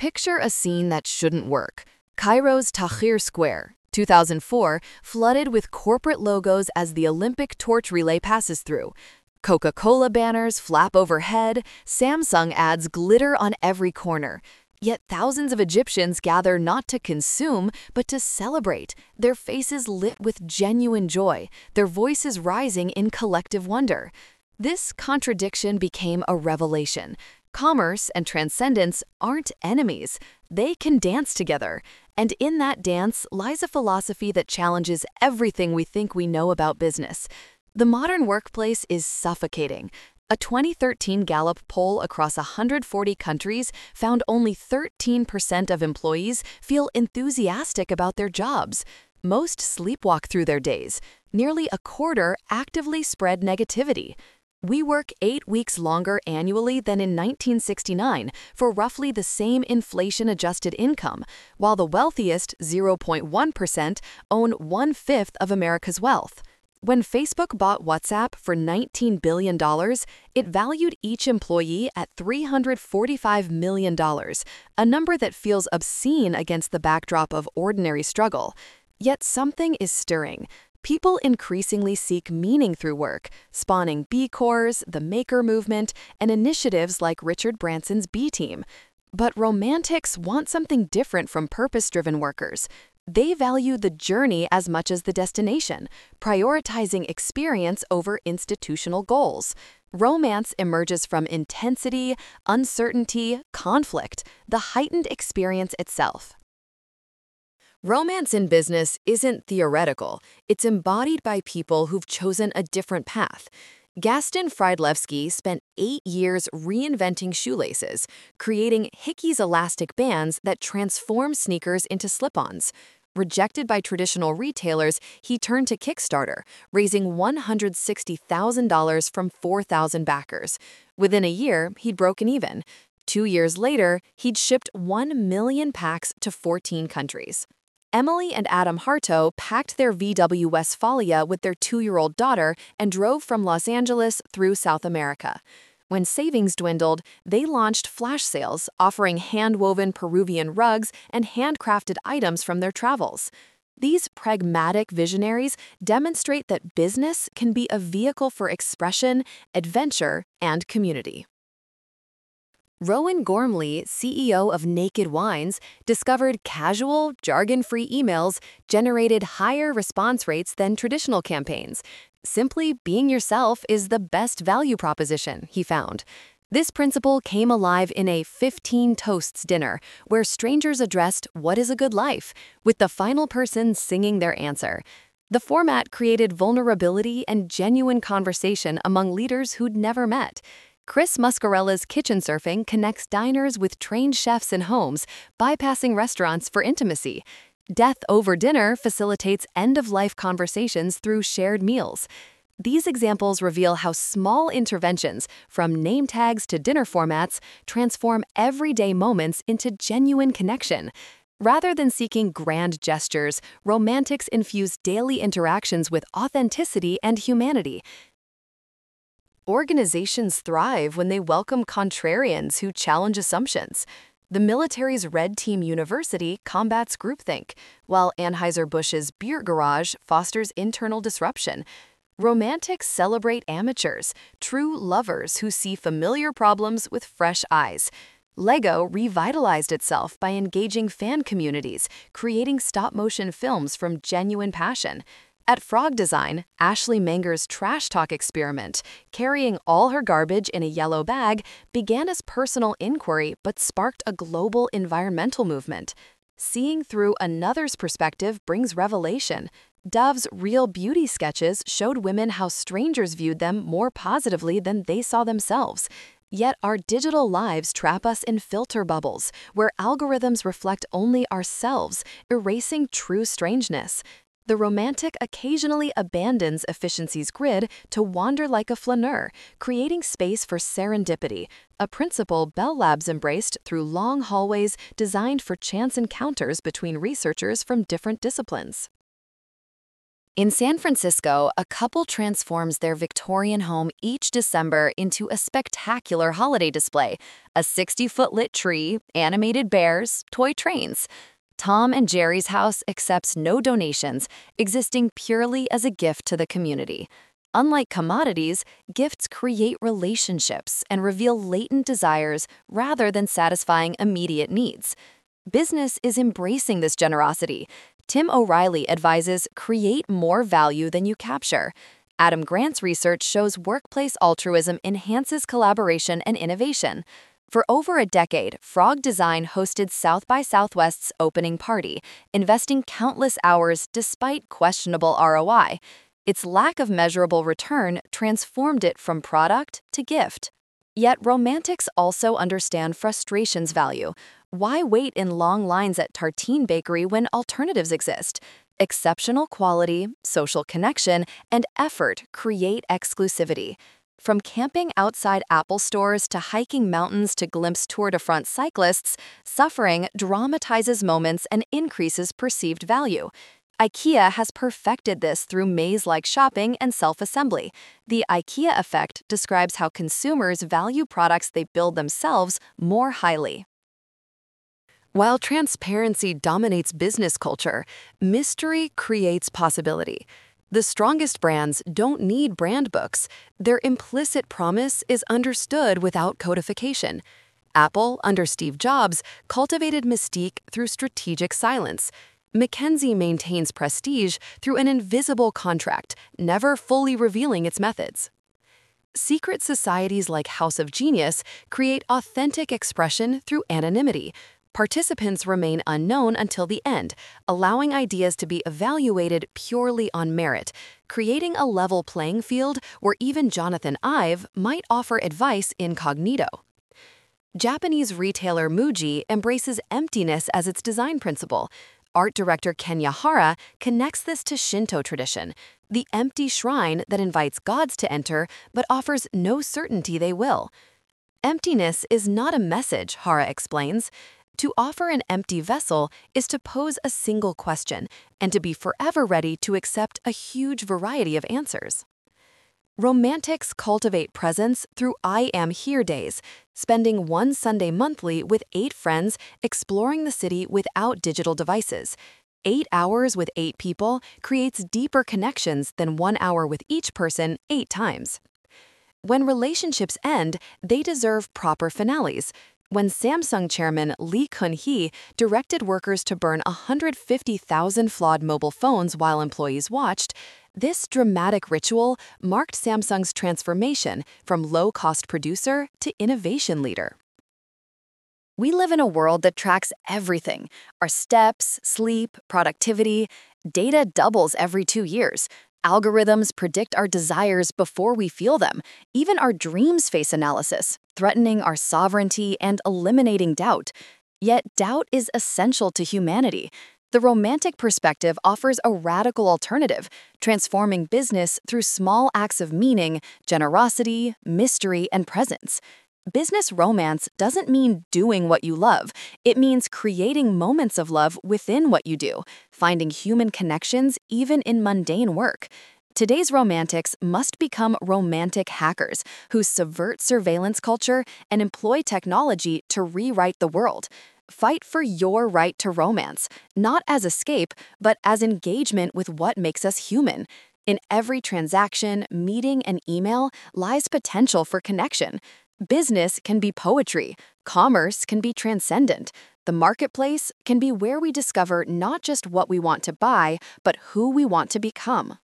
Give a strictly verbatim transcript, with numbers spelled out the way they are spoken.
Picture a scene that shouldn't work. Cairo's Tahrir Square, two thousand four, flooded with corporate logos as the Olympic torch relay passes through. Coca-Cola banners flap overhead, Samsung ads glitter on every corner. Yet thousands of Egyptians gather not to consume, but to celebrate, their faces lit with genuine joy, their voices rising in collective wonder. This contradiction became a revelation. Commerce and transcendence aren't enemies. They can dance together. And in that dance lies a philosophy that challenges everything we think we know about business. The modern workplace is suffocating. A twenty thirteen Gallup poll across one hundred forty countries found only thirteen percent of employees feel enthusiastic about their jobs. Most sleepwalk through their days. Nearly a quarter actively spread negativity. We work eight weeks longer annually than in nineteen sixty-nine for roughly the same inflation-adjusted income, while the wealthiest zero point one percent own one-fifth of America's wealth. When Facebook bought WhatsApp for nineteen billion dollars, it valued each employee at three hundred forty-five million dollars, a number that feels obscene against the backdrop of ordinary struggle. Yet something is stirring. People increasingly seek meaning through work, spawning B Corps, the Maker movement, and initiatives like Richard Branson's B Team. But romantics want something different from purpose-driven workers. They value the journey as much as the destination, prioritizing experience over institutional goals. Romance emerges from intensity, uncertainty, conflict, the heightened experience itself. Romance in business isn't theoretical, it's embodied by people who've chosen a different path. Gaston Friedlevsky spent eight years reinventing shoelaces, creating Hickeys elastic bands that transform sneakers into slip-ons. Rejected by traditional retailers, he turned to Kickstarter, raising one hundred sixty thousand dollars from four thousand backers. Within a year, he'd broken even. Two years later, he'd shipped one million packs to fourteen countries. Emily and Adam Harto packed their V W Westphalia with their two-year-old daughter and drove from Los Angeles through South America. When savings dwindled, they launched flash sales, offering hand-woven Peruvian rugs and handcrafted items from their travels. These pragmatic visionaries demonstrate that business can be a vehicle for expression, adventure, and community. Rowan Gormley, C E O of Naked Wines, discovered casual, jargon-free emails generated higher response rates than traditional campaigns. Simply being yourself is the best value proposition, he found. This principle came alive in a fifteen toasts dinner, where strangers addressed what is a good life, with the final person singing their answer. The format created vulnerability and genuine conversation among leaders who'd never met. Chris Muscarella's Kitchen Surfing connects diners with trained chefs in homes, bypassing restaurants for intimacy. Death Over Dinner facilitates end-of-life conversations through shared meals. These examples reveal how small interventions, from name tags to dinner formats, transform everyday moments into genuine connection. Rather than seeking grand gestures, romantics infuse daily interactions with authenticity and humanity. Organizations thrive when they welcome contrarians who challenge assumptions. The military's Red Team University combats groupthink, while Anheuser-Busch's Beer Garage fosters internal disruption. Romantics celebrate amateurs, true lovers who see familiar problems with fresh eyes. Lego revitalized itself by engaging fan communities, creating stop-motion films from genuine passion. At Frog Design, Ashley Manger's trash talk experiment, carrying all her garbage in a yellow bag, began as personal inquiry but sparked a global environmental movement. Seeing through another's perspective brings revelation. Dove's Real Beauty sketches showed women how strangers viewed them more positively than they saw themselves. Yet our digital lives trap us in filter bubbles, where algorithms reflect only ourselves, erasing true strangeness. The romantic occasionally abandons efficiency's grid to wander like a flaneur, creating space for serendipity, a principle Bell Labs embraced through long hallways designed for chance encounters between researchers from different disciplines. In San Francisco, a couple transforms their Victorian home each December into a spectacular holiday display: a sixty-foot lit tree, animated bears, toy trains. Tom and Jerry's house accepts no donations, existing purely as a gift to the community. Unlike commodities, gifts create relationships and reveal latent desires rather than satisfying immediate needs. Business is embracing this generosity. Tim O'Reilly advises create more value than you capture. Adam Grant's research shows workplace altruism enhances collaboration and innovation. For over a decade, Frog Design hosted South by Southwest's opening party, investing countless hours despite questionable R O I. Its lack of measurable return transformed it from product to gift. Yet romantics also understand frustration's value. Why wait in long lines at Tartine Bakery when alternatives exist? Exceptional quality, social connection, and effort create exclusivity. From camping outside Apple stores to hiking mountains to glimpse Tour de France cyclists, suffering dramatizes moments and increases perceived value. IKEA has perfected this through maze-like shopping and self-assembly. The IKEA effect describes how consumers value products they build themselves more highly. While transparency dominates business culture, mystery creates possibility. The strongest brands don't need brand books. Their implicit promise is understood without codification. Apple, under Steve Jobs, cultivated mystique through strategic silence. McKinsey maintains prestige through an invisible contract, never fully revealing its methods. Secret societies like House of Genius create authentic expression through anonymity. Participants remain unknown until the end, allowing ideas to be evaluated purely on merit, creating a level playing field where even Jonathan Ive might offer advice incognito. Japanese retailer Muji embraces emptiness as its design principle. Art director Kenya Hara connects this to Shinto tradition, the empty shrine that invites gods to enter but offers no certainty they will. Emptiness is not a message, Hara explains. To offer an empty vessel is to pose a single question and to be forever ready to accept a huge variety of answers. Romantics cultivate presence through I Am Here days, spending one Sunday monthly with eight friends exploring the city without digital devices. Eight hours with eight people creates deeper connections than one hour with each person eight times. When relationships end, they deserve proper finales. When Samsung chairman Lee Kun-hee directed workers to burn one hundred fifty thousand flawed mobile phones while employees watched, this dramatic ritual marked Samsung's transformation from low-cost producer to innovation leader. We live in a world that tracks everything: our steps, sleep, productivity. Data doubles every two years. Algorithms predict our desires before we feel them. Even our dreams face analysis, threatening our sovereignty and eliminating doubt. Yet doubt is essential to humanity. The romantic perspective offers a radical alternative, transforming business through small acts of meaning, generosity, mystery, and presence. Business romance doesn't mean doing what you love. It means creating moments of love within what you do, finding human connections even in mundane work. Today's romantics must become romantic hackers who subvert surveillance culture and employ technology to rewrite the world. Fight for your right to romance, not as escape, but as engagement with what makes us human. In every transaction, meeting, and email lies potential for connection. Business can be poetry. Commerce can be transcendent. The marketplace can be where we discover not just what we want to buy, but who we want to become.